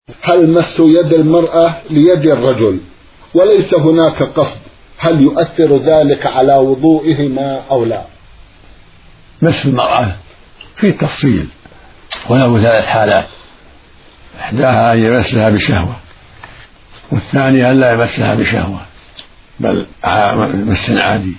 هل مس يد المرأة ليد الرجل وليس هناك قصد، هل يؤثر ذلك على وضوئهما أو لا؟ مس المرأة في تفصيل، وله 3 حالات: إحداها أن يمسها بشهوة، والثانية أن لا يمسها بشهوة بل مس عادي،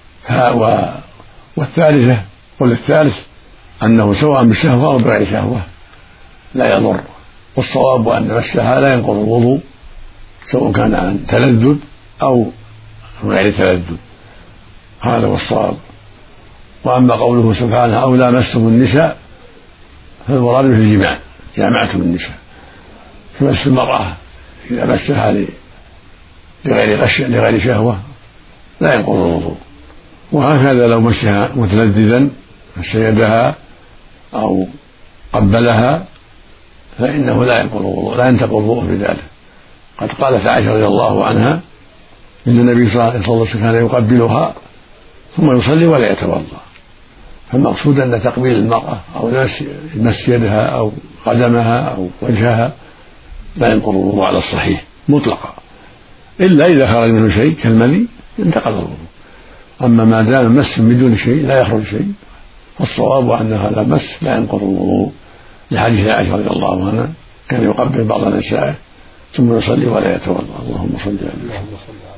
والثالثة والثالث أنه سواء بشهوة أو بغير شهوة لا يضر، والصواب أن مسها لا ينقض الوضوء سواء كان عن تلذذ أو غير تلذذ، هذا هو الصواب. وأما قوله سبحانه أو لامستم النساء فالمراد به الجماع، جامعتم النساء، فمس المرأة إذا مسها لغير شهوة لا ينقض الوضوء، وهكذا لو مسها متلذذا مس يدها أو قبلها فإنه لا ينقض الوضوء، لا ينتقض الوضوء بذلك. قد قالت عائشة رضي الله عنها إن النبي صلى الله عليه وسلم كان يقبلها ثم يصلي ولا يتوضأ، فالمقصود أن تقبيل المرأة أو مس يدها أو قدمها أو وجهها لا ينقض الوضوء على الصحيح مطلقا، إلا إذا خرج منه شيء كالمني انتقض الوضوء. أما ما دام مس بدون شيء لا يخرج شيء فالصواب أن هذا مس لا ينقض الوضوء، لحديث عائشة رضي الله عنها كان يقبل بعض نسائه ثم يصلي ولا يتوضأ. اللهم صل على محمد.